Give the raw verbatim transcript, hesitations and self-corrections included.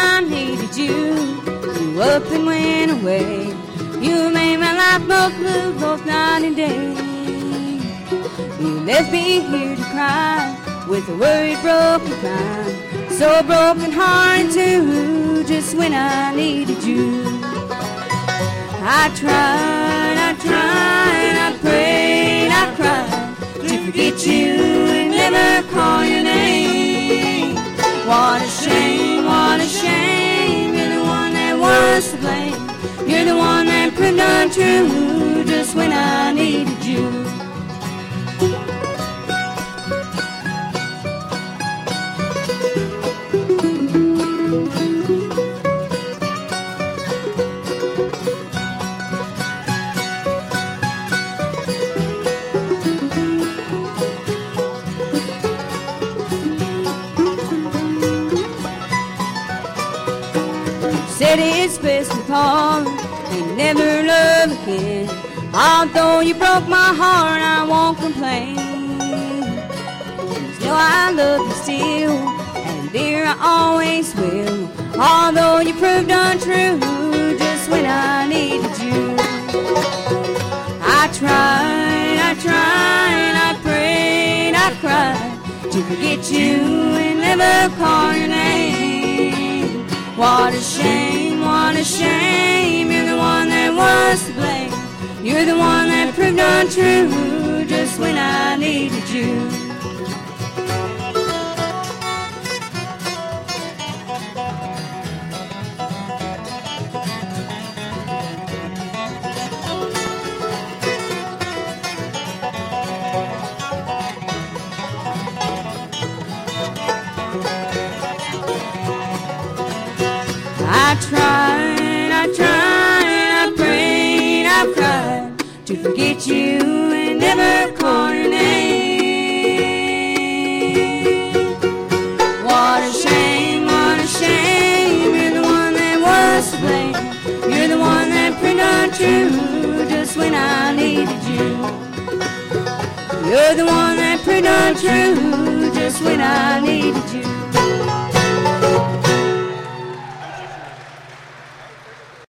I needed you. You up and went away. You made my life both blue, both night and day. You left me here to cry with a worried, broken mind, so broken hearted too, just when I needed you. I tried, I tried, I prayed, I cried to forget you and never call your name. What a shame, what a shame, you're the one that was to blame. You're the one that proved untrue just when I needed you. Said it's best to fall and never love again. Although you broke my heart, I won't complain. Still I love you still, and dear I always will. Although you proved untrue just when I needed you. I tried, I tried, I prayed, I cried to forget you and never call your name. What a shame, what a shame, you're the one that was to blame. You're the one that proved untrue just when I needed you. I tried, I tried, I prayed, I cried to forget you and never call your name. What a shame, what a shame, you're the one that was to blame. You're the one that proved untrue just when I needed you. You're the one that proved untrue just when I needed you.